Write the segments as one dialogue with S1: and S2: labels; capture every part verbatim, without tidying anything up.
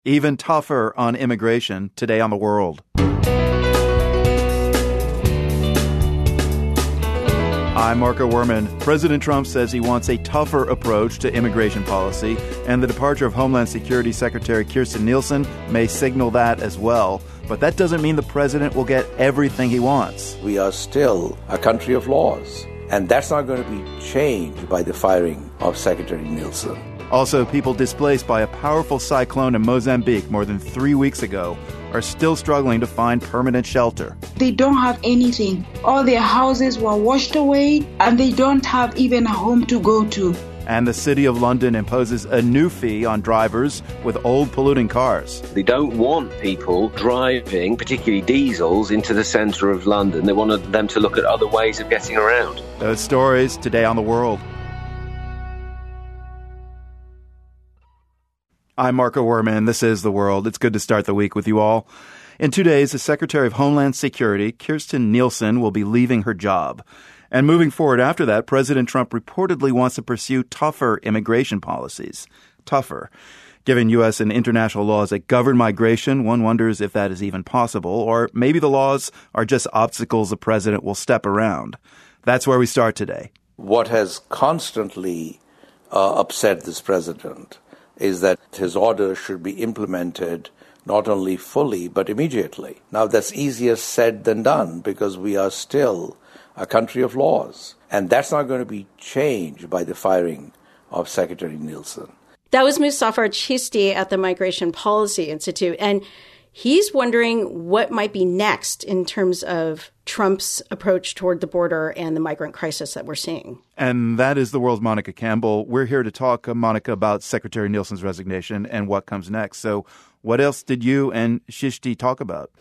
S1: Even tougher on immigration today on The World. I'm Marco Werman. President Trump says he wants a tougher approach to immigration policy, and the departure of Homeland Security Secretary Kirstjen Nielsen may signal that as well. But that doesn't mean the president will get everything he wants.
S2: We are still a country of laws, and that's not going to be changed by the firing of Secretary Nielsen.
S1: Also, people displaced by a powerful cyclone in Mozambique more than three weeks ago are still struggling to find permanent shelter.
S3: They don't have anything. All their houses were washed away, and they don't have even a home to go to.
S1: And the City of London imposes a new fee on drivers with old polluting cars.
S4: They don't want people driving, particularly diesels, into the centre of London. They want them to look at other ways of getting around.
S1: Those stories today on The World. I'm Marco Werman. This is The World. It's good to start the week with you all. In two days, the Secretary of Homeland Security, Kirstjen Nielsen, will be leaving her job. And moving forward after that, President Trump reportedly wants to pursue tougher immigration policies. Tougher. Given U S and international laws that govern migration, one wonders if that is even possible, or maybe the laws are just obstacles the president will step around. That's where we start today.
S2: What has constantly uh, upset this president is that his orders should be implemented not only fully, but immediately. Now, that's easier said than done because we are still a country of laws. And that's not going to be changed by the firing of Secretary Nielsen.
S5: That was Muzaffar Chisti at the Migration Policy Institute. And he's wondering what might be next in terms of Trump's approach toward the border and the migrant crisis that we're seeing.
S1: And that is The World's Monica Campbell. We're here to talk, uh, Monica, about Secretary Nielsen's resignation and what comes next. So what else did you and Chisti talk about?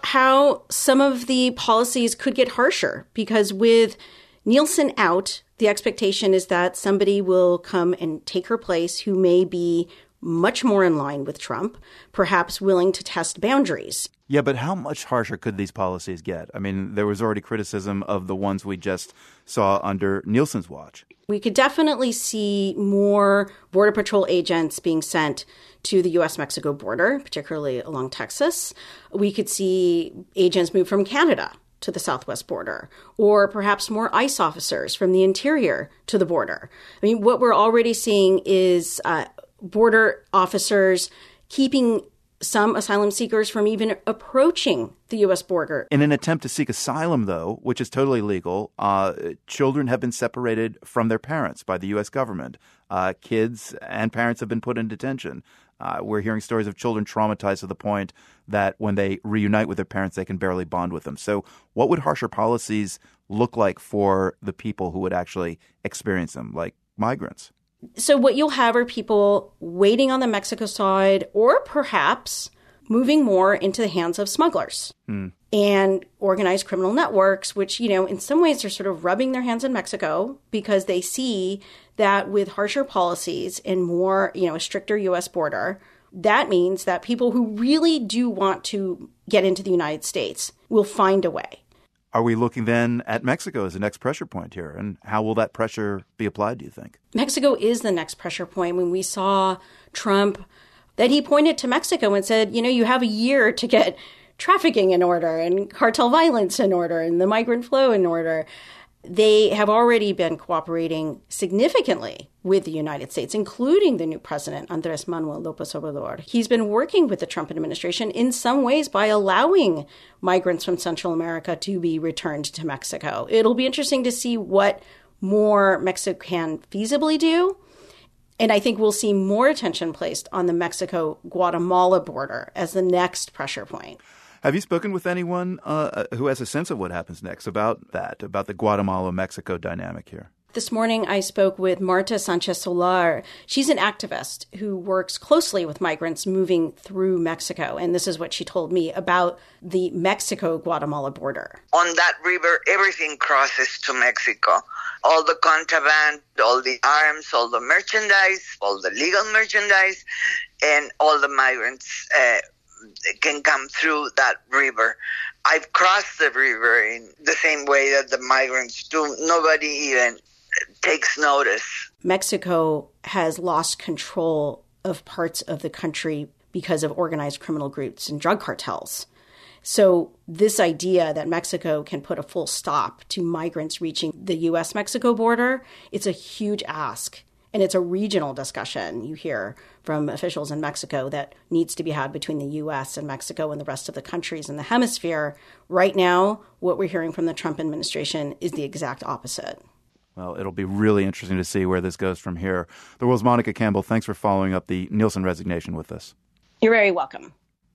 S5: How some of the policies could get harsher, because with Nielsen out, the expectation is that somebody will come and take her place who may be much more in line with Trump, perhaps willing to test boundaries.
S1: Yeah, but how much harsher could these policies get? I mean, there was already criticism of the ones we just saw under Nielsen's watch.
S5: We could definitely see more Border Patrol agents being sent to the U S Mexico border, particularly along Texas. We could see agents move from Canada to the southwest border, or perhaps more ICE officers from the interior to the border. I mean, what we're already seeing is uh, border officers keeping some asylum seekers from even approaching the U S border.
S1: In an attempt to seek asylum, though, which is totally legal, uh, children have been separated from their parents by the U S government. Uh, kids and parents have been put in detention. Uh, we're hearing stories of children traumatized to the point that when they reunite with their parents, they can barely bond with them. So what would harsher policies look like for the people who would actually experience them, like migrants?
S5: So what you'll have are people waiting on the Mexico side, or perhaps moving more into the hands of smugglers mm. and organized criminal networks, which, you know, in some ways are sort of rubbing their hands in Mexico because they see that with harsher policies and more, you know, a stricter U S border, that means that people who really do want to get into the United States will find a way.
S1: Are we looking then at Mexico as the next pressure point here? And how will that pressure be applied, do you think?
S5: Mexico is the next pressure point. When we saw Trump, that he pointed to Mexico and said, you know, you have a year to get trafficking in order and cartel violence in order and the migrant flow in order. They have already been cooperating significantly with the United States, including the new president, Andrés Manuel López Obrador. He's been working with the Trump administration in some ways by allowing migrants from Central America to be returned to Mexico. It'll be interesting to see what more Mexico can feasibly do. And I think we'll see more attention placed on the Mexico-Guatemala border as the next pressure point.
S1: Have you spoken with anyone uh, who has a sense of what happens next about that, about the Guatemala-Mexico dynamic here?
S5: This morning, I spoke with Marta Sanchez Solar. She's an activist who works closely with migrants moving through Mexico. And this is what she told me about the Mexico-Guatemala border.
S6: On that river, everything crosses to Mexico. All the contraband, all the arms, all the merchandise, all the legal merchandise, and all the migrants uh, can come through that river. I've crossed the river in the same way that the migrants do. Nobody even takes notice.
S5: Mexico has lost control of parts of the country because of organized criminal groups and drug cartels. So this idea that Mexico can put a full stop to migrants reaching the U S Mexico border, it's a huge ask. And it's a regional discussion you hear from officials in Mexico that needs to be had between the U S and Mexico and the rest of the countries in the hemisphere. Right now, what we're hearing from the Trump administration is the exact opposite.
S1: Well, it'll be really interesting to see where this goes from here. The World's Monica Campbell, thanks for following up the Nielsen resignation with us.
S5: You're very welcome.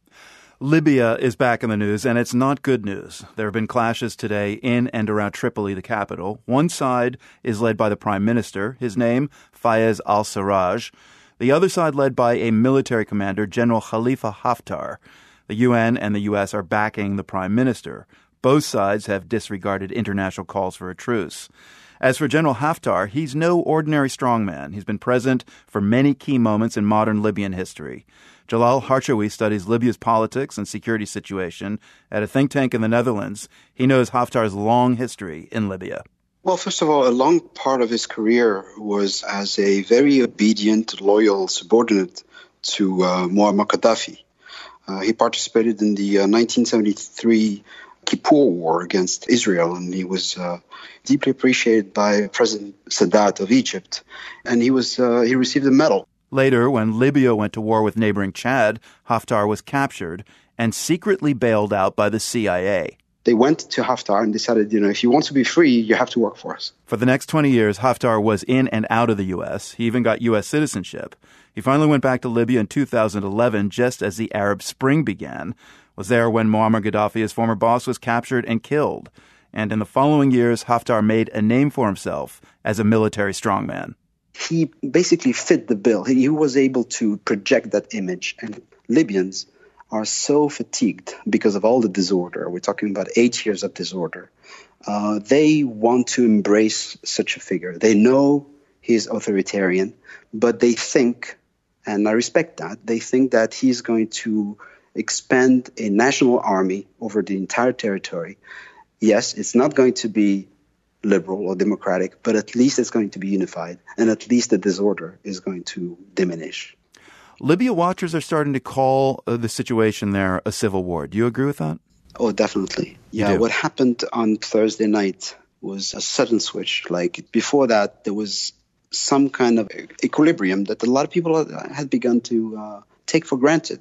S1: Libya is back in the news, and it's not good news. There have been clashes today in and around Tripoli, the capital. One side is led by the prime minister, his name, Fayez al-Sarraj. The other side led by a military commander, General Khalifa Haftar. The U N and the U S are backing the prime minister. Both sides have disregarded international calls for a truce. As for General Haftar, he's no ordinary strongman. He's been present for many key moments in modern Libyan history. Jalal Harchaoui studies Libya's politics and security situation at a think tank in the Netherlands. He knows Haftar's long history in Libya.
S7: Well, first of all, a long part of his career was as a very obedient, loyal subordinate to uh, Muammar Gaddafi. Uh, he participated in the uh, nineteen seventy-three Kippur War against Israel, and he was uh, deeply appreciated by President Sadat of Egypt, and he was uh, he received a medal.
S1: Later, when Libya went to war with neighboring Chad, Haftar was captured and secretly bailed out by the C I A.
S7: They went to Haftar and decided, you know, if you want to be free, you have to work for us.
S1: For the next twenty years, Haftar was in and out of the U S. He even got U S citizenship. He finally went back to Libya in two thousand eleven, just as the Arab Spring began. Was there when Muammar Gaddafi, his former boss, was captured and killed. And in the following years, Haftar made a name for himself as a military strongman.
S7: He basically fit the bill. He was able to project that image. And Libyans are so fatigued because of all the disorder. We're talking about eight years of disorder. Uh, they want to embrace such a figure. They know he's authoritarian, but they think, and I respect that, they think that he's going to expand a national army over the entire territory. Yes, it's not going to be liberal or democratic, but at least it's going to be unified, and at least the disorder is going to diminish.
S1: Libya watchers are starting to call uh, the situation there a civil war. Do you agree with that?
S7: Oh, definitely. Yeah, what happened on Thursday night was a sudden switch. Like before that, there was some kind of equilibrium that a lot of people had begun to uh, take for granted.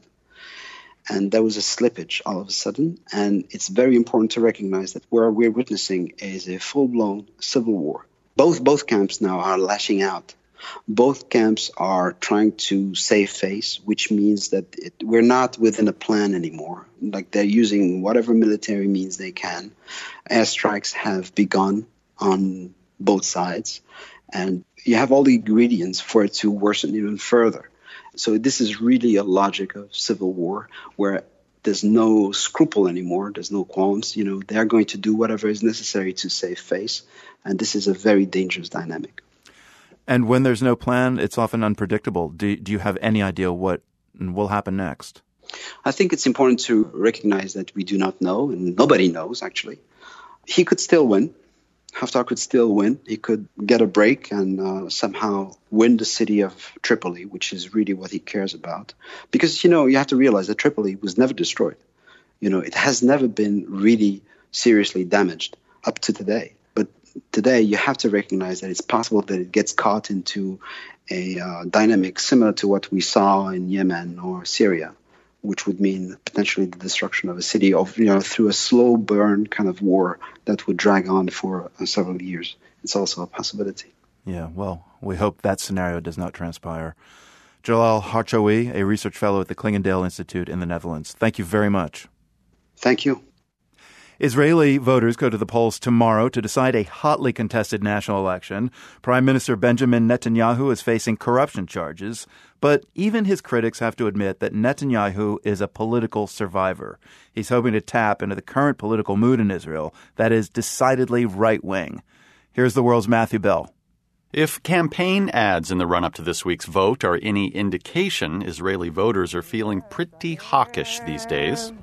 S7: And there was a slippage all of a sudden. And it's very important to recognize that where we're witnessing is a full-blown civil war. Both both camps now are lashing out. Both camps are trying to save face, which means that it, we're not within a plan anymore. Like they're using whatever military means they can. Airstrikes have begun on both sides. And you have all the ingredients for it to worsen even further. So this is really a logic of civil war where there's no scruple anymore. There's no qualms. You know, they're going to do whatever is necessary to save face. And this is a very dangerous dynamic.
S1: And when there's no plan, it's often unpredictable. Do, do you have any idea what will happen next?
S7: I think it's important to recognize that we do not know, and nobody knows, actually. He could still win. Haftar could still win. He could get a break and uh, somehow win the city of Tripoli, which is really what he cares about. Because, you know, you have to realize that Tripoli was never destroyed. You know, it has never been really seriously damaged up to today. But today you have to recognize that it's possible that it gets caught into a uh, dynamic similar to what we saw in Yemen or Syria, which would mean potentially the destruction of a city of, you know, through a slow burn kind of war that would drag on for uh, several years. It's also a possibility.
S1: Yeah, well, we hope that scenario does not transpire. Jalal Harchaoui, a research fellow at the Clingendael Institute in the Netherlands. Thank you very much.
S7: Thank you.
S1: Israeli voters go to the polls tomorrow to decide a hotly contested national election. Prime Minister Benjamin Netanyahu is facing corruption charges, but even his critics have to admit that Netanyahu is a political survivor. He's hoping to tap into the current political mood in Israel that is decidedly right-wing. Here's the world's Matthew Bell.
S8: If campaign ads in the run-up to this week's vote are any indication, Israeli voters are feeling pretty hawkish these days.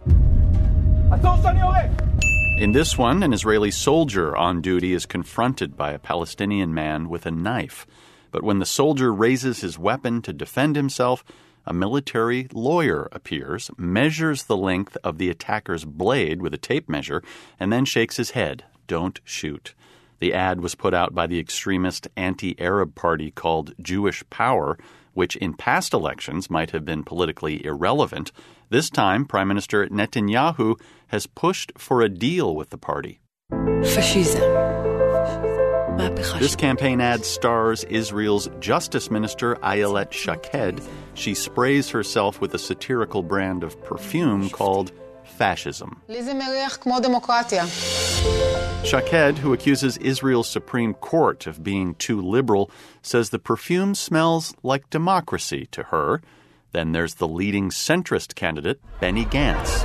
S8: In this one, an Israeli soldier on duty is confronted by a Palestinian man with a knife. But when the soldier raises his weapon to defend himself, a military lawyer appears, measures the length of the attacker's blade with a tape measure, and then shakes his head. Don't shoot. The ad was put out by the extremist anti-Arab party called Jewish Power, which in past elections might have been politically irrelevant. This time, Prime Minister Netanyahu has pushed for a deal with the party.
S9: Fascism.
S8: This campaign ad stars Israel's Justice Minister Ayelet Shaked. She sprays herself with a satirical brand of perfume called fascism. Shaked, who accuses Israel's Supreme Court of being too liberal, says the perfume smells like democracy to her. Then there's the leading centrist candidate, Benny Gantz.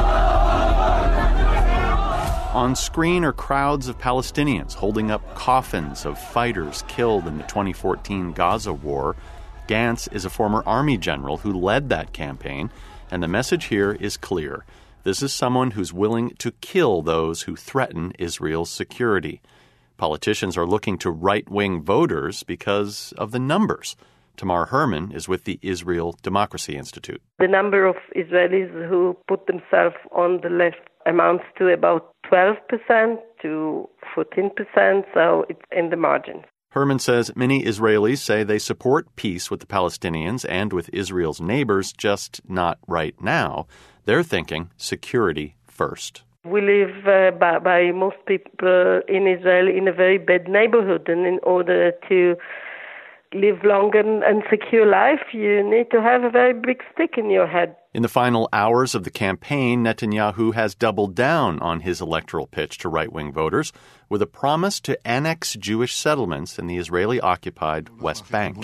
S8: On screen are crowds of Palestinians holding up coffins of fighters killed in the twenty fourteen Gaza war. Gantz is a former army general who led that campaign, and the message here is clear. This is someone who's willing to kill those who threaten Israel's security. Politicians are looking to right-wing voters because of the numbers. Tamar Herman is with the Israel Democracy Institute.
S10: The number of Israelis who put themselves on the left amounts to about twelve percent to fourteen percent, so it's in the margins.
S8: Herman says many Israelis say they support peace with the Palestinians and with Israel's neighbors, just not right now. They're thinking security first.
S10: We live, uh, by, by most people in Israel, in a very bad neighborhood, and in order to live long and, and secure life, you need to have a very big stick in your head.
S8: In the final hours of the campaign, Netanyahu has doubled down on his electoral pitch to right-wing voters with a promise to annex Jewish settlements in the Israeli-occupied West Bank.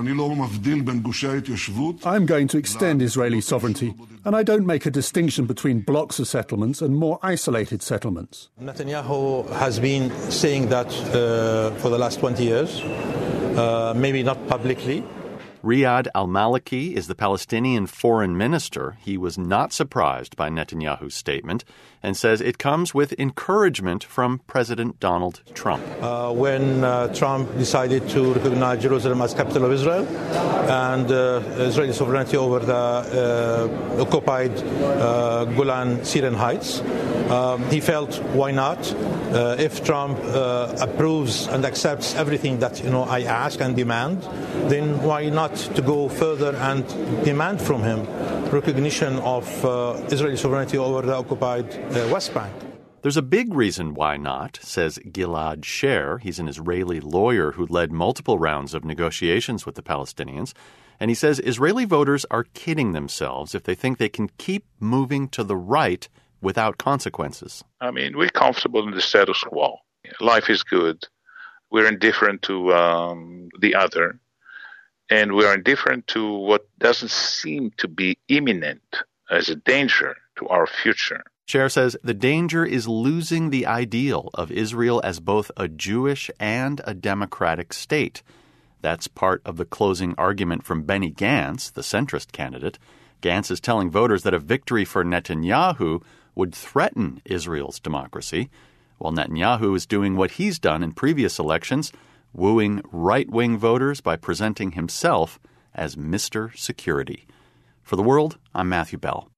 S11: I'm going to extend Israeli sovereignty, and I don't make a distinction between blocks of settlements and more isolated settlements.
S12: Netanyahu has been saying that uh, for the last twenty years, uh, maybe not publicly.
S8: Riyad al-Maliki is the Palestinian foreign minister. He was not surprised by Netanyahu's statement and says it comes with encouragement from President Donald Trump.
S12: Uh, when uh, Trump decided to recognize Jerusalem as capital of Israel and uh, Israeli sovereignty over the uh, occupied uh, Golan Syrian Heights, um, he felt, why not? Uh, if Trump uh, approves and accepts everything that you know I ask and demand, then why not to go further and demand from him recognition of uh, Israeli sovereignty over the occupied uh, West Bank?
S8: There's a big reason why not, says Gilad Sher. He's an Israeli lawyer who led multiple rounds of negotiations with the Palestinians. And he says Israeli voters are kidding themselves if they think they can keep moving to the right without consequences.
S13: I mean, we're comfortable in the status quo. Life is good. We're indifferent to um, the other. And we are indifferent to what doesn't seem to be imminent as a danger to our future.
S8: Sher says the danger is losing the ideal of Israel as both a Jewish and a democratic state. That's part of the closing argument from Benny Gantz, the centrist candidate. Gantz is telling voters that a victory for Netanyahu would threaten Israel's democracy, while Netanyahu is doing what he's done in previous elections, wooing right-wing voters by presenting himself as Mister Security. For The World, I'm Matthew Bell.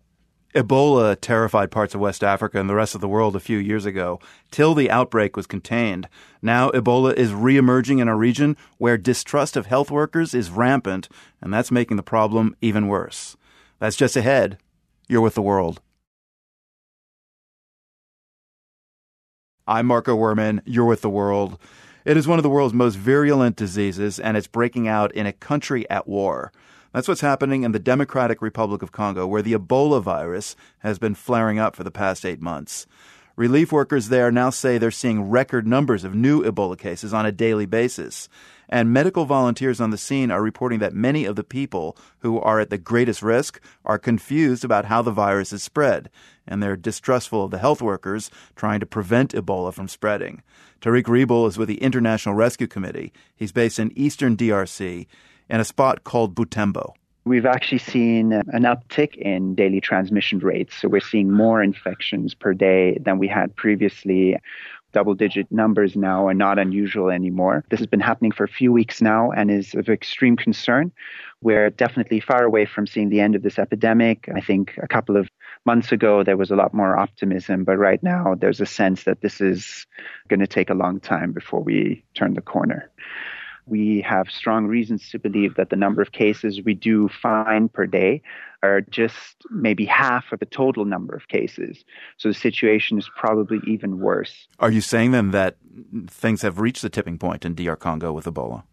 S1: Ebola terrified parts of West Africa and the rest of the world a few years ago, till the outbreak was contained. Now Ebola is reemerging in a region where distrust of health workers is rampant, and that's making the problem even worse. That's just ahead. You're with The World. I'm Marco Werman. You're with The World. It is one of the world's most virulent diseases, and it's breaking out in a country at war. That's what's happening in the Democratic Republic of Congo, where the Ebola virus has been flaring up for the past eight months. Relief workers there now say they're seeing record numbers of new Ebola cases on a daily basis. And medical volunteers on the scene are reporting that many of the people who are at the greatest risk are confused about how the virus is spread, and they're distrustful of the health workers trying to prevent Ebola from spreading. Tariq Riebel is with the International Rescue Committee. He's based in eastern D R C in a spot called Butembo.
S14: We've actually seen an uptick in daily transmission rates. So we're seeing more infections per day than we had previously. double-digit numbers now are not unusual anymore. This has been happening for a few weeks now and is of extreme concern. We're definitely far away from seeing the end of this epidemic. I think a couple of months ago, there was a lot more optimism, but right now there's a sense that this is going to take a long time before we turn the corner. We have strong reasons to believe that the number of cases we do find per day are just maybe half of the total number of cases. So the situation is probably even worse.
S1: Are you saying then that things have reached the tipping point in D R Congo with Ebola?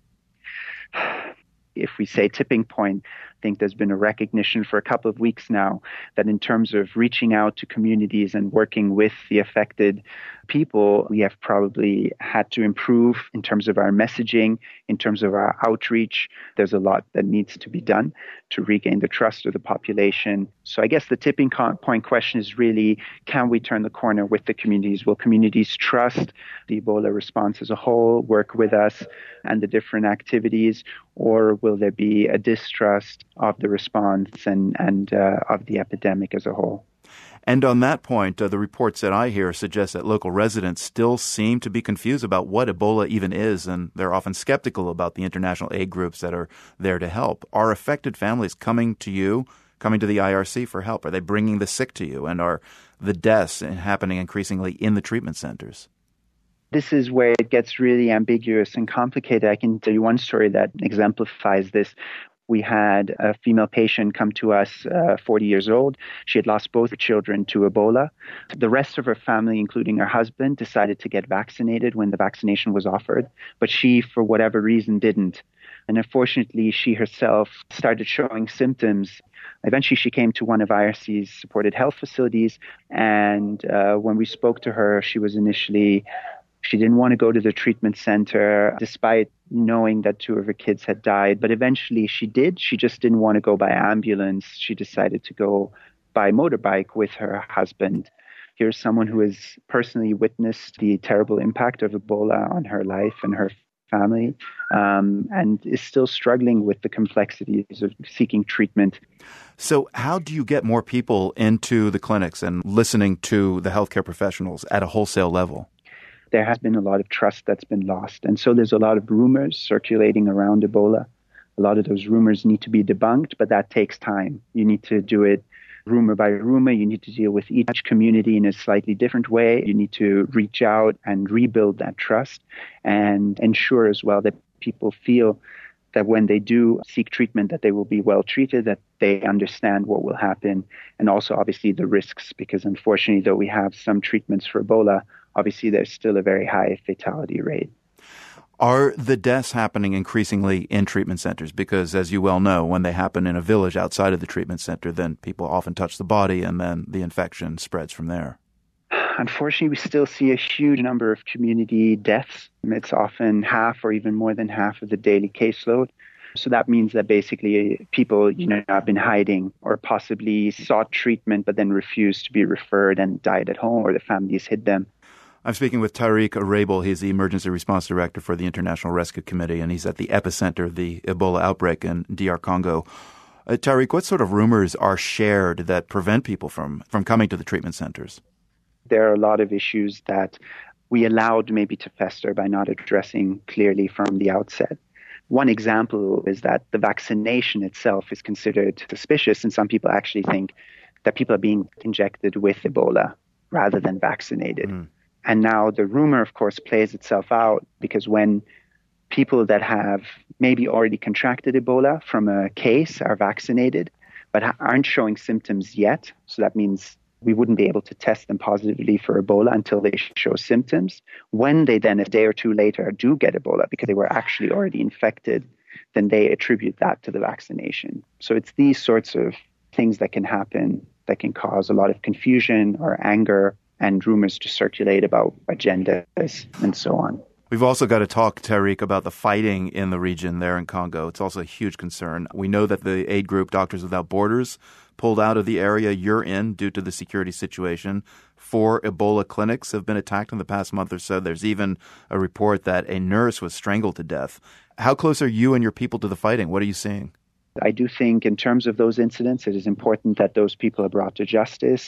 S14: If we say tipping point, I think there's been a recognition for a couple of weeks now that in terms of reaching out to communities and working with the affected people, we have probably had to improve in terms of our messaging, in terms of our outreach. There's a lot that needs to be done to regain the trust of the population. So I guess the tipping point question is really, can we turn the corner with the communities? Will communities trust the Ebola response as a whole, work with us and the different activities, or will there be a distrust of the response and, and uh, of the epidemic as a whole?
S1: And on that point, uh, the reports that I hear suggest that local residents still seem to be confused about what Ebola even is, and they're often skeptical about the international aid groups that are there to help. Are affected families coming to you, coming to the I R C for help? Are they bringing the sick to you? And are the deaths happening increasingly in the treatment centers?
S14: This is where it gets really ambiguous and complicated. I can tell you one story that exemplifies this. We had a female patient come to us, uh, forty years old. She had lost both children to Ebola. The rest of her family, including her husband, decided to get vaccinated when the vaccination was offered, but she, for whatever reason, didn't. And unfortunately, she herself started showing symptoms. Eventually, she came to one of I R C's supported health facilities, and uh, when we spoke to her, she was initially She didn't want to go to the treatment center despite knowing that two of her kids had died. But eventually she did. She just didn't want to go by ambulance. She decided to go by motorbike with her husband. Here's someone who has personally witnessed the terrible impact of Ebola on her life and her family, um, and is still struggling with the complexities of seeking treatment.
S1: So how do you get more people into the clinics and listening to the healthcare professionals at a wholesale level?
S14: There has been a lot of trust that's been lost. And so there's a lot of rumors circulating around Ebola. A lot of those rumors need to be debunked, but that takes time. You need to do it rumor by rumor. You need to deal with each community in a slightly different way. You need to reach out and rebuild that trust and ensure as well that people feel that when they do seek treatment, that they will be well treated, that they understand what will happen, and also obviously the risks, because unfortunately, though we have some treatments for Ebola, obviously there's still a very high fatality rate.
S1: Are the deaths happening increasingly in treatment centers? Because as you well know, when they happen in a village outside of the treatment center, then people often touch the body and then the infection spreads from there.
S14: Unfortunately, we still see a huge number of community deaths. It's often half or even more than half of the daily caseload. So that means that basically people, you know, have been hiding or possibly sought treatment but then refused to be referred and died at home, or the families hid them.
S1: I'm speaking with Tariq Arabel. He's the Emergency Response Director for the International Rescue Committee, and he's at the epicenter of the Ebola outbreak in D R Congo. Uh, Tariq, what sort of rumors are shared that prevent people from, from coming to the treatment centers?
S14: There are a lot of issues that we allowed maybe to fester by not addressing clearly from the outset. One example is that the vaccination itself is considered suspicious, and some people actually think that people are being injected with Ebola rather than vaccinated. Mm. And now the rumor, of course, plays itself out because when people that have maybe already contracted Ebola from a case are vaccinated but aren't showing symptoms yet, so that means we wouldn't be able to test them positively for Ebola until they show symptoms. When they then, a day or two later, do get Ebola because they were actually already infected, then they attribute that to the vaccination. So it's these sorts of things that can happen that can cause a lot of confusion or anger and rumors to circulate about agendas and so on.
S1: We've also got to talk, Tariq, about the fighting in the region there in Congo. It's also a huge concern. We know that the aid group Doctors Without Borders pulled out of the area you're in due to the security situation. Four Ebola clinics have been attacked in the past month or so. There's even a report that a nurse was strangled to death. How close are you and your people to the fighting? What are you seeing?
S14: I do think in terms of those incidents, it is important that those people are brought to justice.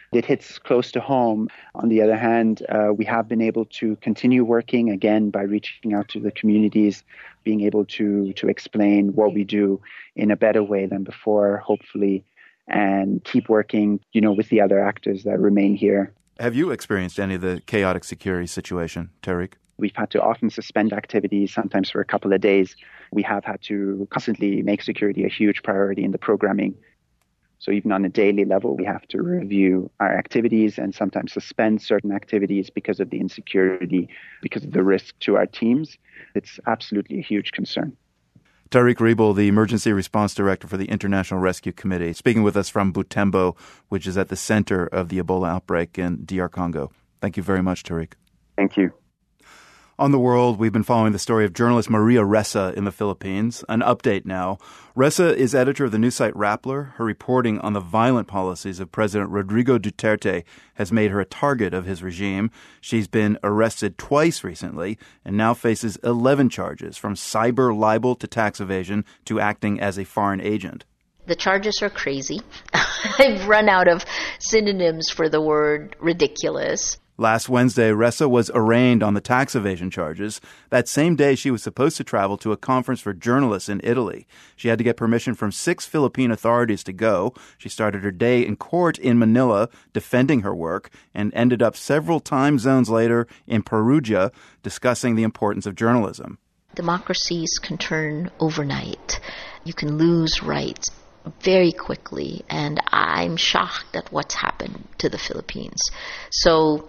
S14: It hits close to home. On the other hand, uh, we have been able to continue working again by reaching out to the communities, being able to to explain what we do in a better way than before, hopefully, and keep working, you know, with the other actors that remain here.
S1: Have you experienced any of the chaotic security situation, Tariq?
S14: We've had to often suspend activities, sometimes for a couple of days. We have had to constantly make security a huge priority in the programming. So even on a daily level, we have to review our activities and sometimes suspend certain activities because of the insecurity, because of the risk to our teams. It's absolutely a huge concern.
S1: Tariq Riebel, the Emergency Response Director for the International Rescue Committee, speaking with us from Butembo, which is at the center of the Ebola outbreak in D R Congo. Thank you very much, Tariq.
S14: Thank you.
S1: On The World, we've been following the story of journalist Maria Ressa in the Philippines. An update now. Ressa is editor of the news site Rappler. Her reporting on the violent policies of President Rodrigo Duterte has made her a target of his regime. She's been arrested twice recently and now faces eleven charges, from cyber libel to tax evasion to acting as a foreign agent.
S9: The charges are crazy. I've run out of synonyms for the word ridiculous.
S1: Last Wednesday, Ressa was arraigned on the tax evasion charges. That same day, she was supposed to travel to a conference for journalists in Italy. She had to get permission from six Philippine authorities to go. She started her day in court in Manila defending her work and ended up several time zones later in Perugia discussing the importance of journalism.
S9: Democracies can turn overnight. You can lose rights very quickly, and I'm shocked at what's happened to the Philippines. So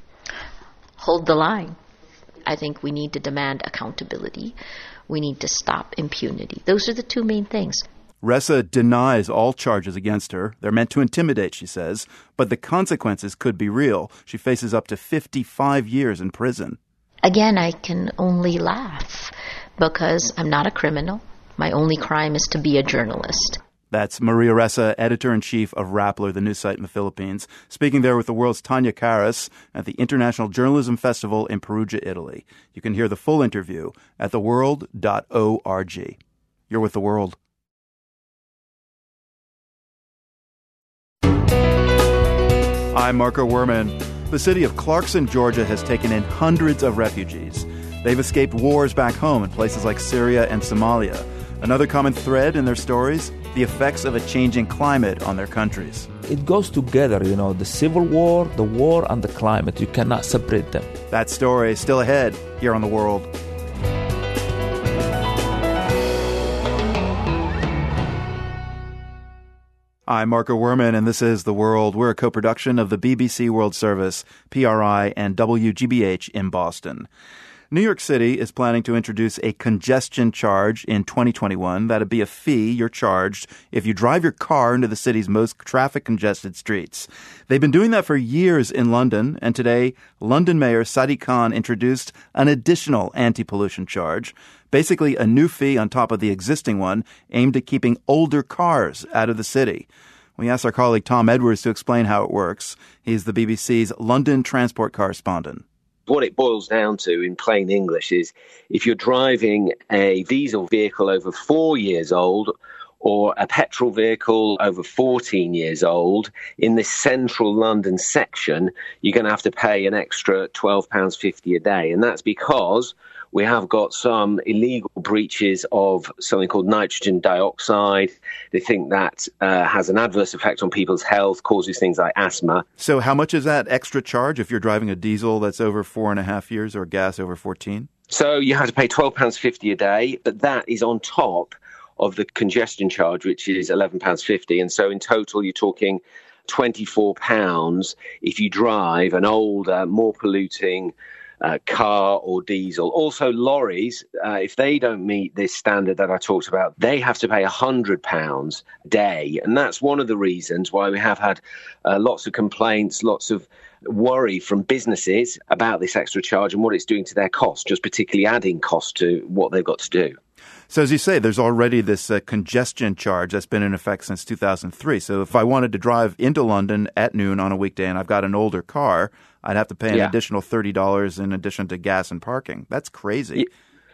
S9: hold the line. I think we need to demand accountability. We need to stop impunity. Those are the two main things.
S1: Ressa denies all charges against her. They're meant to intimidate, she says, but the consequences could be real. She faces up to fifty-five years in prison.
S9: Again, I can only laugh because I'm not a criminal. My only crime is to be a journalist.
S1: That's Maria Ressa, editor-in-chief of Rappler, the news site in the Philippines, speaking there with the world's Tanya Karas at the International Journalism Festival in Perugia, Italy. You can hear the full interview at the world dot org. You're with The World. I'm Marco Werman. The city of Clarkson, Georgia, has taken in hundreds of refugees. They've escaped wars back home in places like Syria and Somalia. Another common thread in their stories, the effects of a changing climate on their countries.
S15: It goes together, you know, the civil war, the war, and the climate. You cannot separate them.
S1: That story is still ahead here on The World. I'm Marco Werman, and this is The World. We're a co-production of the B B C World Service, P R I, and W G B H in Boston. New York City is planning to introduce a congestion charge in twenty twenty-one. That'd be a fee you're charged if you drive your car into the city's most traffic-congested streets. They've been doing that for years in London, and today, London Mayor Sadiq Khan introduced an additional anti-pollution charge, basically a new fee on top of the existing one aimed at keeping older cars out of the city. We asked our colleague Tom Edwards to explain how it works. He's the B B C's London transport correspondent.
S4: What it boils down to in plain English is if you're driving a diesel vehicle over four years old or a petrol vehicle over fourteen years old, in this central London section, you're going to have to pay an extra twelve pounds fifty a day. And that's because we have got some illegal breaches of something called nitrogen dioxide. They think that uh, has an adverse effect on people's health, causes things like asthma.
S1: So how much is that extra charge if you're driving a diesel that's over four and a half years or gas over fourteen?
S4: So you have to pay twelve pounds fifty a day, but that is on top of the congestion charge, which is eleven pounds fifty. And so in total, you're talking twenty-four pounds if you drive an older, more polluting Uh, car or diesel. Also, lorries, uh, if they don't meet this standard that I talked about, they have to pay one hundred pounds a day. And that's one of the reasons why we have had uh, lots of complaints, lots of worry from businesses about this extra charge and what it's doing to their cost, just particularly adding cost to what they've got to do.
S1: So as you say, there's already this uh, congestion charge that's been in effect since two thousand three. So if I wanted to drive into London at noon on a weekday and I've got an older car, I'd have to pay an
S4: yeah.
S1: additional thirty dollars in addition to gas and parking. That's crazy.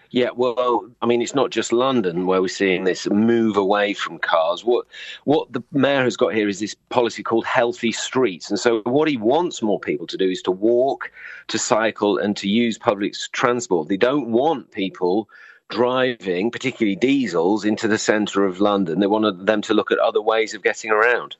S4: Yeah, well, I mean, it's not just London where we're seeing this move away from cars. What what the mayor has got here is this policy called Healthy Streets. And so what he wants more people to do is to walk, to cycle, and to use public transport. They don't want people driving, particularly diesels, into the centre of London. They want them to look at other ways of getting around.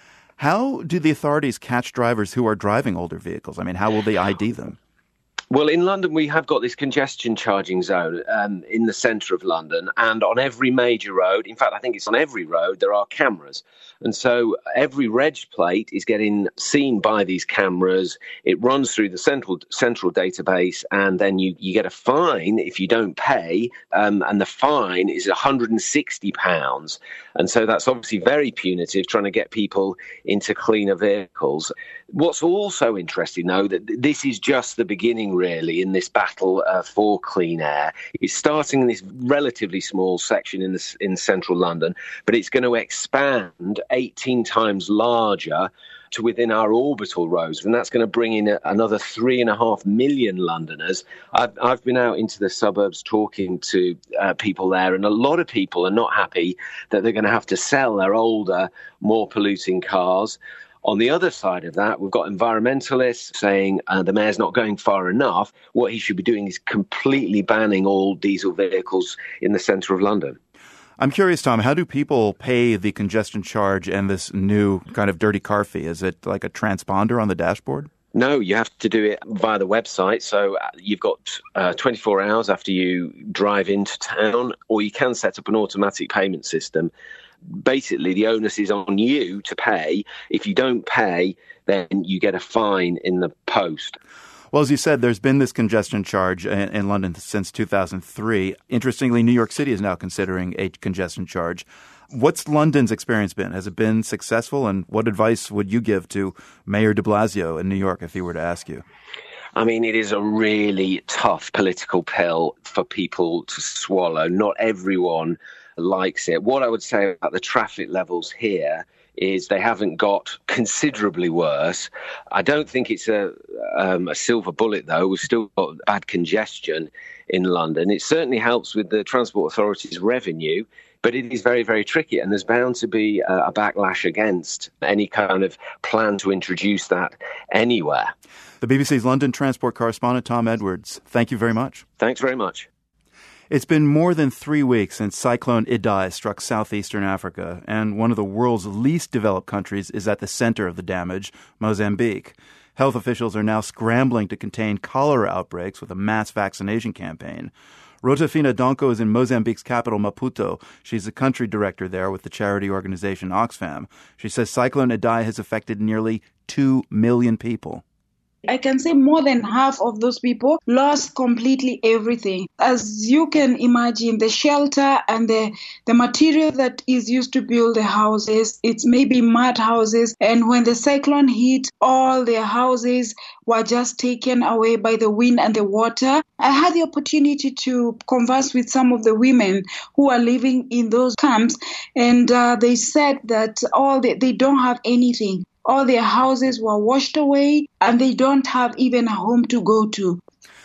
S1: How do the authorities catch drivers who are driving older vehicles? I mean, how will they I D them?
S4: Well, in London, we have got this congestion charging zone um, in the centre of London, and on every major road, in fact, I think it's on every road, there are cameras. And so every reg plate is getting seen by these cameras. It runs through the central central database, and then you, you get a fine if you don't pay, um, and the fine is one hundred sixty pounds. And so that's obviously very punitive, trying to get people into cleaner vehicles. What's also interesting, though, that this is just the beginning, really, in this battle uh, for clean air. It's starting in this relatively small section in this, in central London, but it's going to expand eighteen times larger to within our orbital roads, and that's going to bring in a, another three and a half million Londoners. I've, I've been out into the suburbs talking to uh, people there, and a lot of people are not happy that they're going to have to sell their older, more polluting cars. On the other side of that, we've got environmentalists saying uh, the mayor's not going far enough. What he should be doing is completely banning all diesel vehicles in the centre of London.
S1: I'm curious, Tom, how do people pay the congestion charge and this new kind of dirty car fee? Is it like a transponder on the dashboard?
S4: No, you have to do it via the website. So you've got uh, twenty-four hours after you drive into town, or you can set up an automatic payment system. Basically, the onus is on you to pay. If you don't pay, then you get a fine in the post.
S1: Well, as you said, there's been this congestion charge in, in London since two thousand three. Interestingly, New York City is now considering a congestion charge. What's London's experience been? Has it been successful? And what advice would you give to Mayor de Blasio in New York if he were to ask you?
S4: I mean, it is a really tough political pill for people to swallow. Not everyone likes it. What I would say about the traffic levels here is they haven't got considerably worse. I don't think it's a, um, a silver bullet, though. We've still got bad congestion in London. It certainly helps with the Transport Authority's revenue, but it is very, very tricky, and there's bound to be a, a backlash against any kind of plan to introduce that anywhere.
S1: The B B C's London transport correspondent, Tom Edwards, thank you very much.
S4: Thanks very much.
S1: It's been more than three weeks since Cyclone Idai struck southeastern Africa, and one of the world's least developed countries is at the center of the damage, Mozambique. Health officials are now scrambling to contain cholera outbreaks with a mass vaccination campaign. Rotafina Donko is in Mozambique's capital, Maputo. She's the country director there with the charity organization Oxfam. She says Cyclone Idai has affected nearly two million people.
S3: I can say more than half of those people lost completely everything. As you can imagine, the shelter and the, the material that is used to build the houses, it's maybe mud houses. And when the cyclone hit, all their houses were just taken away by the wind and the water. I had the opportunity to converse with some of the women who are living in those camps, and uh, they said that all the, they don't have anything. All their houses were washed away, and they don't have even a home to go to.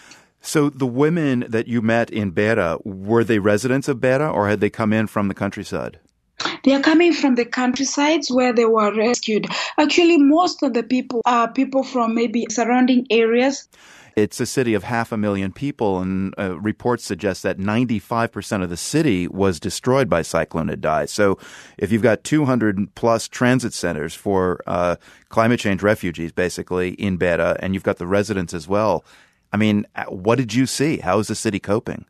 S1: So the women that you met in Beira, were they residents of Beira, or had they come in from the countryside?
S3: They are coming from the countrysides where they were rescued. Actually, most of the people are people from maybe surrounding areas.
S1: It's a city of half a million people, and uh, reports suggest that ninety-five percent of the city was destroyed by Cyclone Idai. So if you've got two hundred plus transit centers for uh, climate change refugees, basically, in Beira, and you've got the residents as well, I mean, what did you see? How is the city coping?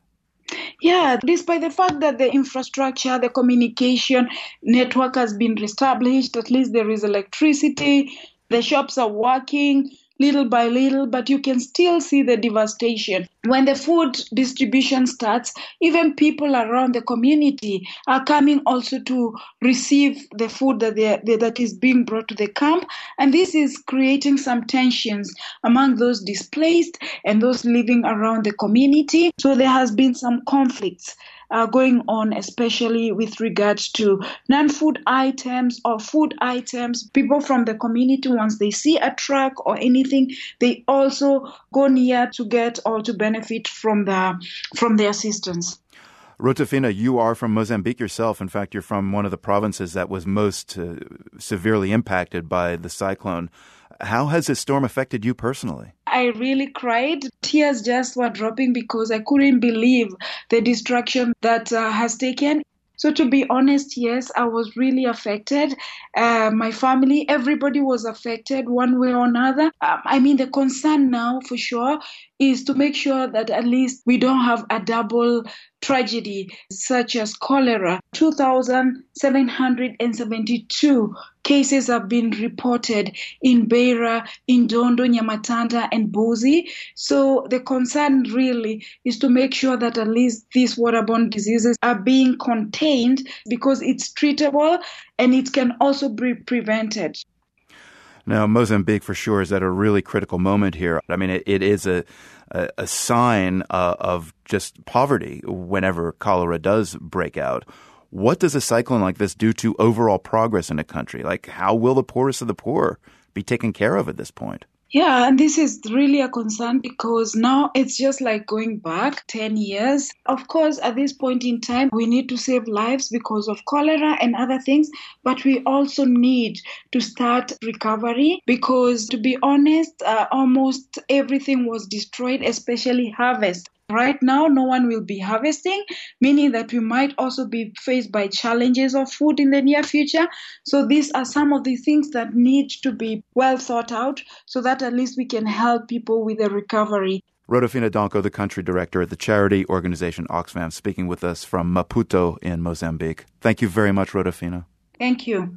S3: Yeah, despite the fact that the infrastructure, the communication network has been reestablished, at least there is electricity, the shops are working little by little, but you can still see the devastation. When the food distribution starts, even people around the community are coming also to receive the food that they, they, that is being brought to the camp. And this is creating some tensions among those displaced and those living around the community. So there has been some conflicts uh, going on, especially with regards to non-food items or food items. People from the community, once they see a truck or anything, they also go near to get or to benefit from the from the assistance.
S1: Rotofina, you are from Mozambique yourself. In fact, you're from one of the provinces that was most uh, severely impacted by the cyclone. How has this storm affected you personally?
S3: I really cried. Tears just were dropping because I couldn't believe the destruction that uh, has taken. So to be honest, yes, I was really affected. Uh, my family, everybody was affected one way or another. Um, I mean, the concern now for sure is to make sure that at least we don't have a double tragedy such as cholera. two thousand seven hundred seventy-two cases have been reported in Beira, in Dondo, Nyamatanda, and Buzi. So the concern really is to make sure that at least these waterborne diseases are being contained because it's treatable and it can also be prevented.
S1: Now, Mozambique for sure is at a really critical moment here. I mean, it, it is a, a, a sign uh, of just poverty whenever cholera does break out. What does a cyclone like this do to overall progress in a country? Like, how will the poorest of the poor be taken care of at this point?
S3: Yeah, and this is really a concern because now it's just like going back ten years. Of course, at this point in time, we need to save lives because of cholera and other things, but we also need to start recovery because, to be honest, uh, almost everything was destroyed, especially harvest. Right now, no one will be harvesting, meaning that we might also be faced by challenges of food in the near future. So these are some of the things that need to be well thought out so that at least we can help people with the recovery.
S1: Rotofina Donko, the country director at the charity organization Oxfam, speaking with us from Maputo in Mozambique. Thank you very much, Rotofina.
S3: Thank you.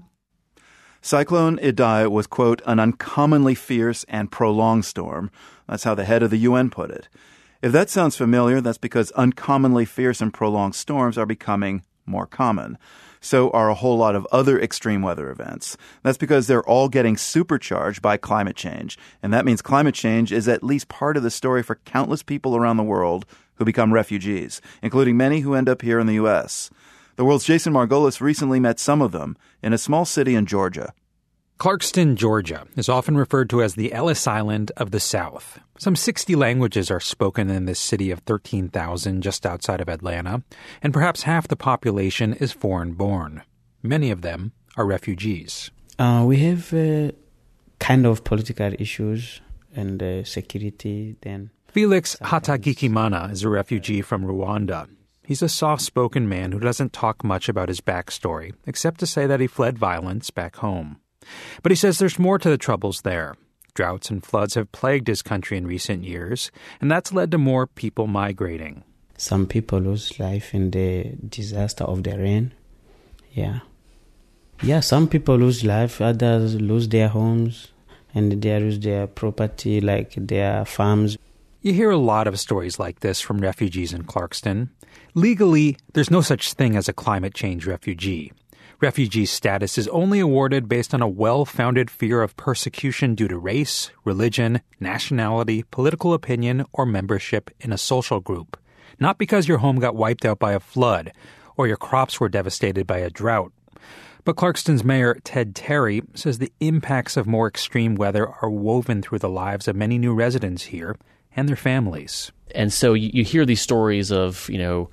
S1: Cyclone Idai was, quote, an uncommonly fierce and prolonged storm. That's how the head of the U N put it. If that sounds familiar, that's because uncommonly fierce and prolonged storms are becoming more common. So are a whole lot of other extreme weather events. That's because they're all getting supercharged by climate change. And that means climate change is at least part of the story for countless people around the world who become refugees, including many who end up here in the U S. The world's Jason Margolis recently met some of them in a small city in Georgia.
S16: Clarkston, Georgia, is often referred to as the Ellis Island of the South. Some sixty languages are spoken in this city of thirteen thousand just outside of Atlanta, and perhaps half the population is foreign-born. Many of them are refugees.
S17: Uh, we have uh, kind of political issues and uh, security. Then
S16: Felix Hatagikimana is a refugee from Rwanda. He's a soft-spoken man who doesn't talk much about his backstory, except to say that he fled violence back home. But he says there's more to the troubles there. Droughts and floods have plagued his country in recent years, and that's led to more people migrating.
S17: Some people lose life in the disaster of the rain. Yeah. Yeah, some people lose life, others lose their homes, and they lose their property, like their farms.
S16: You hear a lot of stories like this from refugees in Clarkston. Legally, there's no such thing as a climate change refugee. Refugee status is only awarded based on a well-founded fear of persecution due to race, religion, nationality, political opinion, or membership in a social group. Not because your home got wiped out by a flood or your crops were devastated by a drought. But Clarkston's mayor, Ted Terry, says the impacts of more extreme weather are woven through the lives of many new residents here and their families.
S18: And so you, you hear these stories of, you know,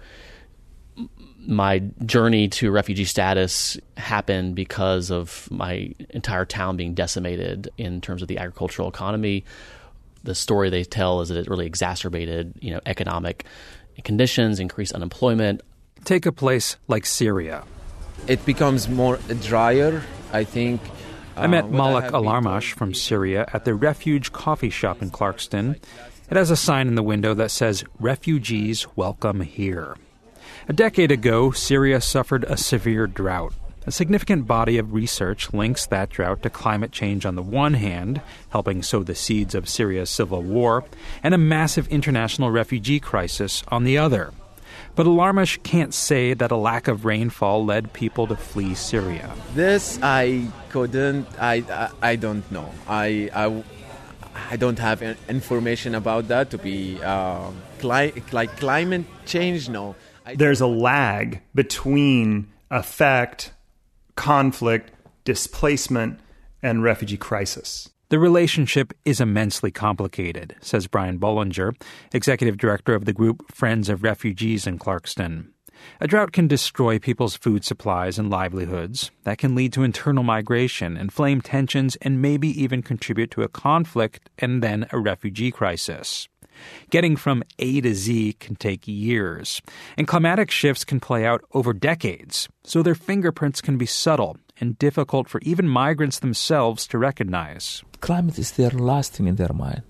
S18: my journey to refugee status happened because of my entire town being decimated in terms of the agricultural economy. The story they tell is that it really exacerbated, you know, economic conditions, increased unemployment.
S16: Take a place like Syria.
S19: It becomes more drier, I think.
S16: Uh, I met Malak Alarmash from Syria at the Refuge Coffee Shop in Clarkston. It has a sign in the window that says, "Refugees welcome here." A decade ago, Syria suffered a severe drought. A significant body of research links that drought to climate change on the one hand, helping sow the seeds of Syria's civil war, and a massive international refugee crisis on the other. But Alarmash can't say that a lack of rainfall led people to flee Syria.
S19: This I couldn't, I, I, I don't know. I, I, I don't have information about that to be uh, cli- like climate change, no.
S20: there's a lag between effect, conflict, displacement, and refugee crisis.
S16: The relationship is immensely complicated, says Brian Bollinger, executive director of the group Friends of Refugees in Clarkston. A drought can destroy people's food supplies and livelihoods. That can lead to internal migration, inflame tensions, and maybe even contribute to a conflict and then a refugee crisis. Getting from A to Z can take years, and climatic shifts can play out over decades, so their fingerprints can be subtle and difficult for even migrants themselves to recognize.
S15: Climate is there lasting in their mind.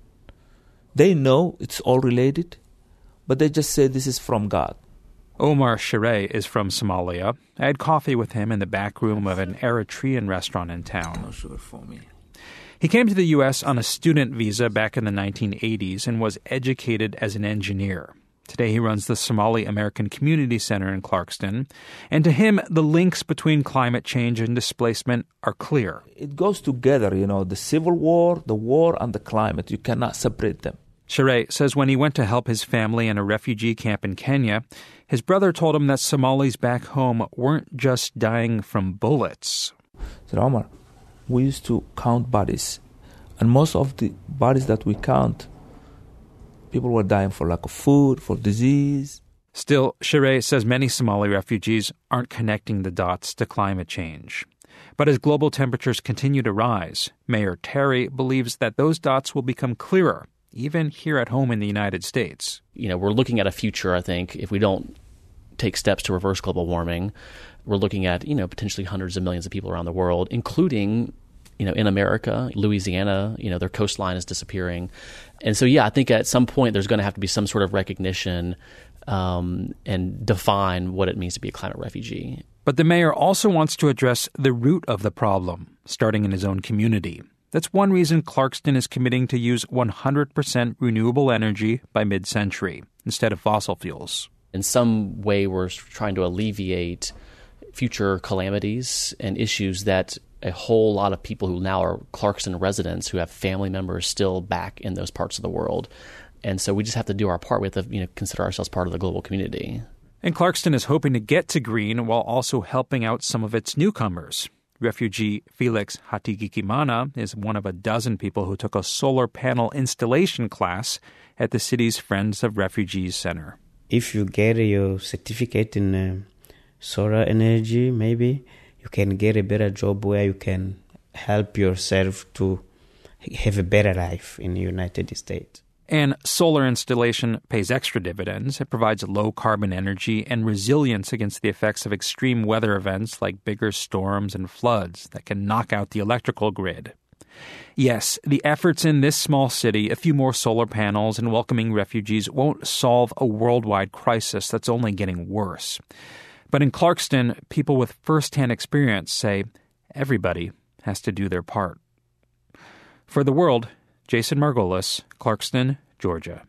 S15: They know it's all related, but they just say this is from God.
S16: Omar Shareh is from Somalia. I had coffee with him in the back room of an Eritrean restaurant in town.
S15: No sugar for me.
S16: He came to the U S on a student visa back in the nineteen eighties and was educated as an engineer. Today he runs the Somali American Community Center in Clarkston. And to him, the links between climate change and displacement are clear.
S15: It goes together, you know, the civil war, the war, and the climate. You cannot separate them.
S16: Shareh says when he went to help his family in a refugee camp in Kenya, his brother told him that Somalis back home weren't just dying from bullets.
S15: So, Omar, we used to count bodies, and most of the bodies that we count, people were dying for lack of food, for disease.
S16: Still, Shareh says many Somali refugees aren't connecting the dots to climate change. But as global temperatures continue to rise, Mayor Terry believes that those dots will become clearer, even here at home in the United States.
S18: You know, we're looking at a future, I think, if we don't take steps to reverse global warming, we're looking at, you know, potentially hundreds of millions of people around the world, including, you know, in America, Louisiana, you know, their coastline is disappearing. And so, yeah, I think at some point there's going to have to be some sort of recognition um, and define what it means to be a climate refugee.
S16: But the mayor also wants to address the root of the problem, starting in his own community. That's one reason Clarkston is committing to use one hundred percent renewable energy by mid-century instead of fossil fuels.
S18: In some way, we're trying to alleviate future calamities and issues that a whole lot of people who now are Clarkston residents who have family members still back in those parts of the world. And so we just have to do our part. We have to, you know, consider ourselves part of the global community.
S16: And Clarkston is hoping to get to green while also helping out some of its newcomers. Refugee Felix Hatigikimana is one of a dozen people who took a solar panel installation class at the city's Friends of Refugees Center.
S17: If you get your certificate in uh, solar energy, maybe you can get a better job where you can help yourself to have a better life in the United States.
S16: And solar installation pays extra dividends. It provides low-carbon energy and resilience against the effects of extreme weather events like bigger storms and floods that can knock out the electrical grid. Yes, the efforts in this small city, a few more solar panels and welcoming refugees won't solve a worldwide crisis that's only getting worse. But in Clarkston, people with first-hand experience say everybody has to do their part. For The World, Jason Margolis, Clarkston, Georgia.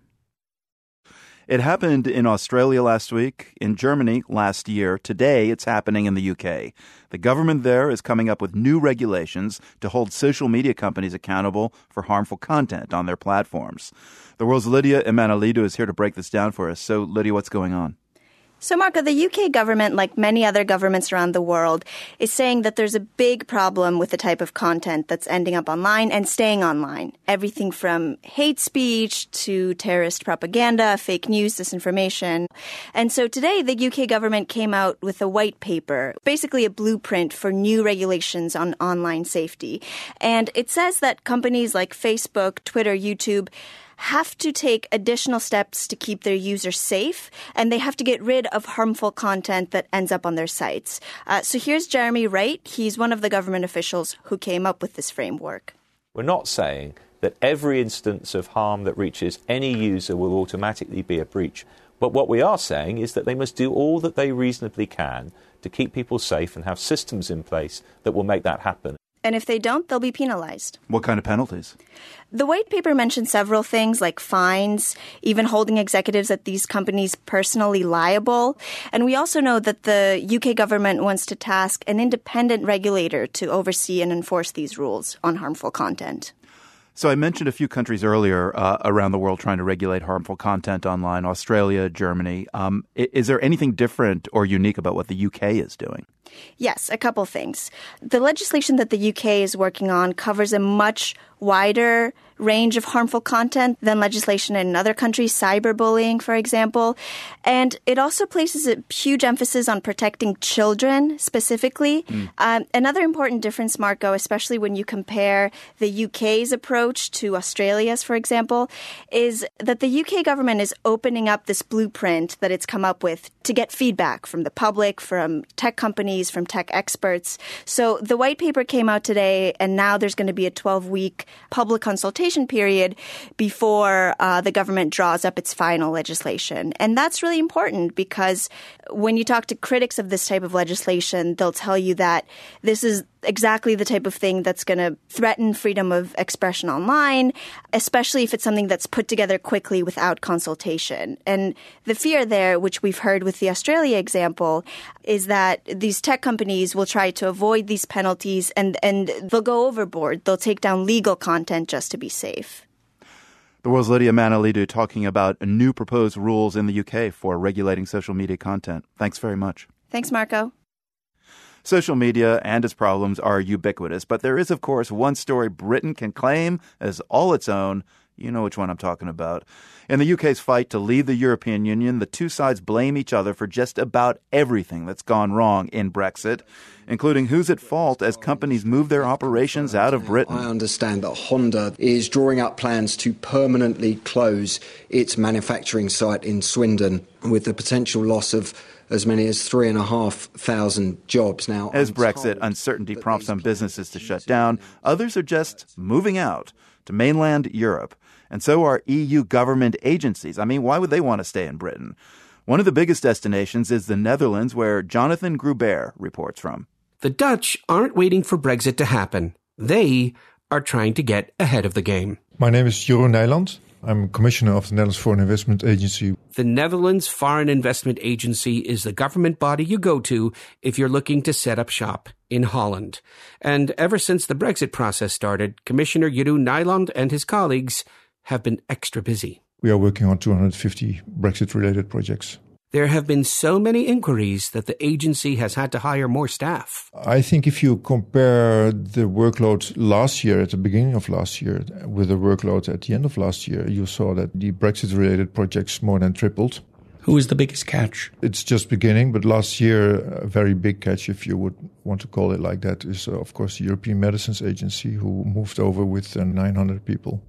S1: It happened in Australia last week, in Germany last year. Today, it's happening in the U K. The government there is coming up with new regulations to hold social media companies accountable for harmful content on their platforms. The World's Lydia Emanuelidou is here to break this down for us. So, Lydia, what's going on?
S21: So, Marco, the U K government, like many other governments around the world, is saying that there's a big problem with the type of content that's ending up online and staying online. Everything from hate speech to terrorist propaganda, fake news, disinformation. And so today, the U K government came out with a white paper, basically a blueprint for new regulations on online safety. And it says that companies like Facebook, Twitter, YouTube have to take additional steps to keep their users safe, and they have to get rid of harmful content that ends up on their sites. Uh, so here's Jeremy Wright. He's one of the government officials who came up with this framework.
S22: We're not saying that every instance of harm that reaches any user will automatically be a breach. But what we are saying is that they must do all that they reasonably can to keep people safe and have systems in place that will make that happen.
S21: And if they don't, they'll be penalized.
S1: What kind of penalties?
S21: The white paper mentions several things like fines, even holding executives at these companies personally liable. And we also know that the U K government wants to task an independent regulator to oversee and enforce these rules on harmful content.
S1: So I mentioned a few countries earlier uh, around the world trying to regulate harmful content online, Australia, Germany. Um, is there anything different or unique about what the U K is doing?
S21: Yes, a couple things. The legislation that the U K is working on covers a much wider range of harmful content than legislation in other countries, cyberbullying, for example. And it also places a huge emphasis on protecting children specifically. Mm. Um, another important difference, Marco, especially when you compare the U K's approach to Australia's, for example, is that the U K government is opening up this blueprint that it's come up with to get feedback from the public, from tech companies, from tech experts. So the white paper came out today, and now there's going to be a twelve-week public consultation period before uh, the government draws up its final legislation. And that's really important because when you talk to critics of this type of legislation, they'll tell you that this is exactly the type of thing that's going to threaten freedom of expression online, especially if it's something that's put together quickly without consultation. And the fear there, which we've heard with the Australia example, is that these tech companies will try to avoid these penalties and, and they'll go overboard. They'll take down legal content just to be safe.
S1: The world's Lydia Manalidou talking about new proposed rules in the U K for regulating social media content. Thanks very much.
S21: Thanks, Marco.
S1: Social media and its problems are ubiquitous, but there is, of course, one story Britain can claim as all its own. You know which one I'm talking about. In the U K's fight to leave the European Union, the two sides blame each other for just about everything that's gone wrong in Brexit, including who's at fault as companies move their operations out of Britain.
S2: I understand that Honda is drawing up plans to permanently close its manufacturing site in Swindon, with the potential loss of as many as three and a half thousand jobs. Now,
S1: as Brexit uncertainty prompts some businesses to shut down, others are just moving out to mainland Europe. And so are E U government agencies. I mean, why would they want to stay in Britain? One of the biggest destinations is the Netherlands, where Jonathan Gruber reports from.
S6: The Dutch aren't waiting for Brexit to happen. They are trying to get ahead of the game.
S23: My name is Jeroen Nijland. I'm Commissioner of the Netherlands Foreign Investment Agency.
S6: The Netherlands Foreign Investment Agency is the government body you go to if you're looking to set up shop in Holland. And ever since the Brexit process started, Commissioner Jeroen Nijland and his colleagues have been extra busy.
S23: We are working on two hundred fifty Brexit-related projects.
S6: There have been so many inquiries that the agency has had to hire more staff.
S23: I think if you compare the workload last year, at the beginning of last year, with the workload at the end of last year, you saw that the Brexit-related projects more than tripled.
S6: Who is the biggest catch?
S23: It's just beginning, but last year, a very big catch, if you would want to call it like that, is, uh, of course, the European Medicines Agency, who moved over with uh, nine hundred people.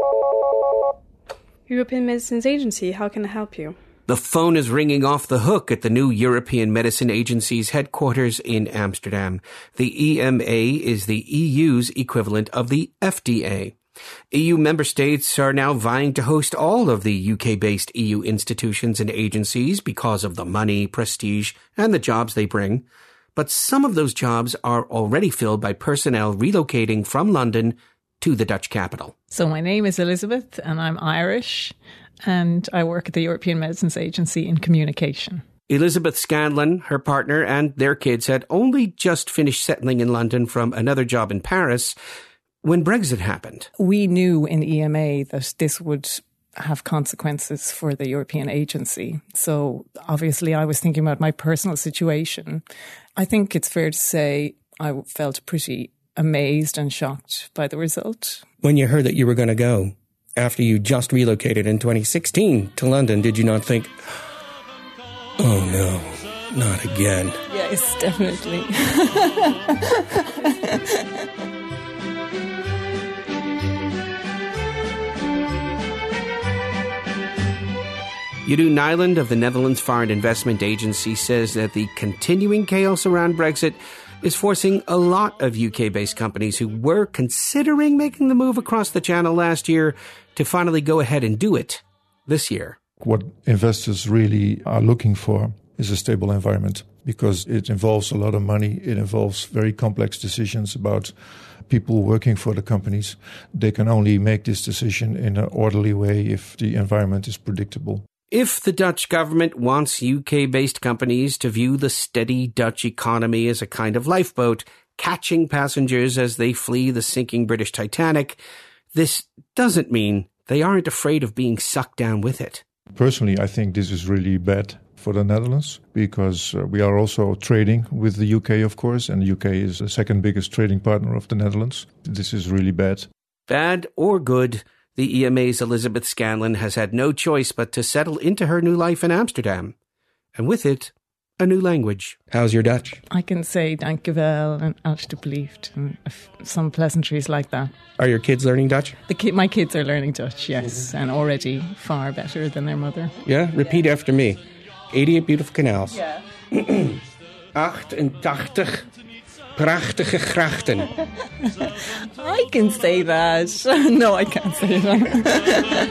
S24: European Medicines Agency, how can I help you?
S6: The phone is ringing off the hook at the new European Medicine Agency's headquarters in Amsterdam. The E M A is the E U's equivalent of the F D A. E U member states are now vying to host all of the U K-based E U institutions and agencies because of the money, prestige, and the jobs they bring. But some of those jobs are already filled by personnel relocating from London to the Dutch capital.
S25: So my name is Elizabeth and I'm Irish and I work at the European Medicines Agency in communication.
S6: Elizabeth Scanlon, her partner, and their kids had only just finished settling in London from another job in Paris when Brexit happened.
S25: We knew in E M A that this would have consequences for the European agency. So obviously I was thinking about my personal situation. I think it's fair to say I felt pretty amazed and shocked by the result.
S6: When you heard that you were going to go, after you just relocated in twenty sixteen to London, did you not think, oh no, not again?
S25: Yes, definitely.
S6: Jeroen Nijland of the Netherlands Foreign Investment Agency says that the continuing chaos around Brexit is forcing a lot of U K-based companies who were considering making the move across the channel last year to finally go ahead and do it this year.
S23: What investors really are looking for is a stable environment, because it involves a lot of money. It involves very complex decisions about people working for the companies. They can only make this decision in an orderly way if the environment is predictable.
S6: If the Dutch government wants U K-based companies to view the steady Dutch economy as a kind of lifeboat, catching passengers as they flee the sinking British Titanic, This doesn't mean they aren't afraid of being sucked down with it.
S23: Personally, I think this is really bad for the Netherlands because uh, we are also trading with the U K, of course, and the U K is the second biggest trading partner of the Netherlands. This is really bad.
S6: Bad or good, the E M A's Elizabeth Scanlon has had no choice but to settle into her new life in Amsterdam, and with it, a new language.
S5: How's your Dutch?
S25: I can say dank u wel and alsjeblieft and some pleasantries like that.
S5: Are your kids learning Dutch?
S25: The ki- my kids are learning Dutch, yes, and already far better than their mother.
S5: Yeah? Repeat after me. eighty-eight beautiful canals.
S25: Yeah.
S5: achtentachtig prachtige grachten.
S25: I can say that. No, I can't say that.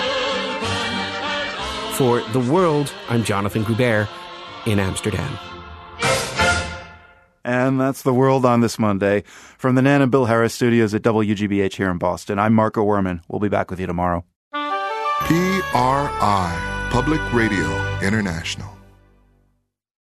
S6: For The World, I'm Jonathan Gruber in Amsterdam.
S1: And that's The World on this Monday. From the Nan and Bill Harris studios at W G B H here in Boston, I'm Marco Werman. We'll be back with you tomorrow.
S7: P R I, Public Radio International.